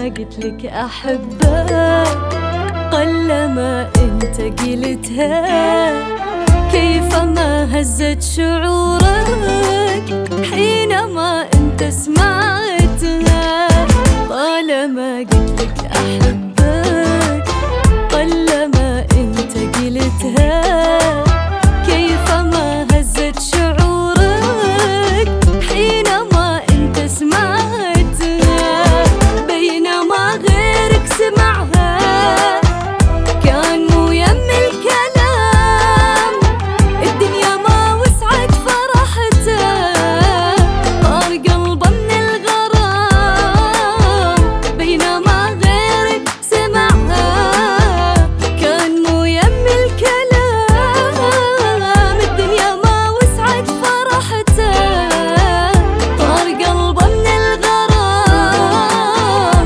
قلتلك أحبك قلما أنت قلتها، كيفما هزت شعورك حينما أنت سمعتها. طالما قلتلك أحبك قلما أنت قلتها، كيفما هزت شعورك حينما أنت سمعتها. بينما غيرك سمعها كان مو يم الكلام، الدنيا ما وسعت فرحته، طار قلبه من الغرام. بينما غيرك سمعها كان مو يم الكلام، الدنيا ما وسعت فرحته، طار قلبه من الغرام.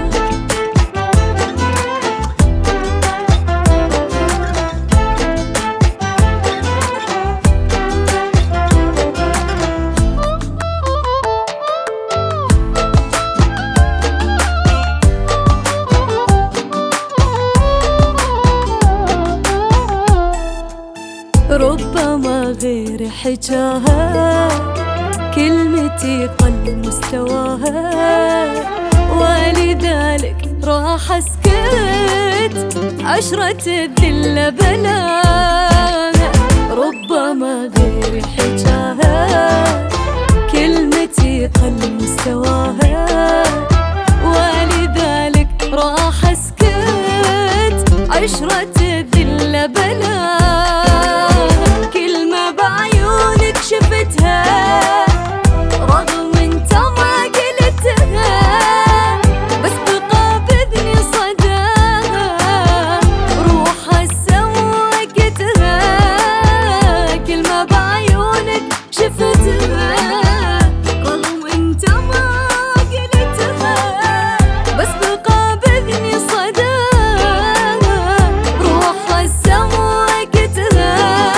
ربما غير حجاها كلمتي قل مستواها، ولذلك راح اسكت عشرة الذل بلاها. ربما غير حجاها كلمتي قل مستواها، ولذلك راح اسكت عشرة الذل بلاها. كلمة بعيونك شفتها رغم انت ما قلتها، بس بقى بإذني صداها روح هسه ووقتها. كلمة بعيونك شفتها رغم انت ما قلتها، بس بقى بإذني صداها روح هسه ووقتها.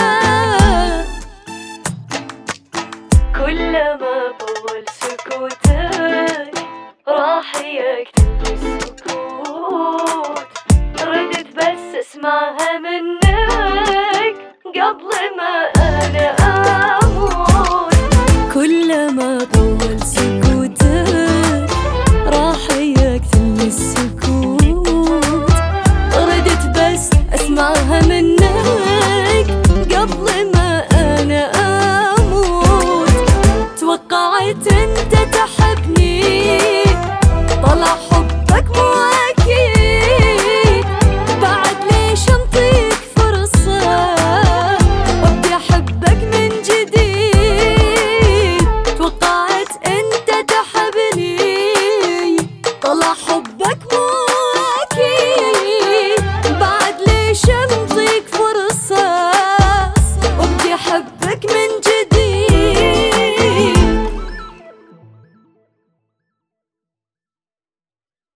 كلما طول سكوتك راح يكتب السكوت، ردت بس اسمعها منك قبل ما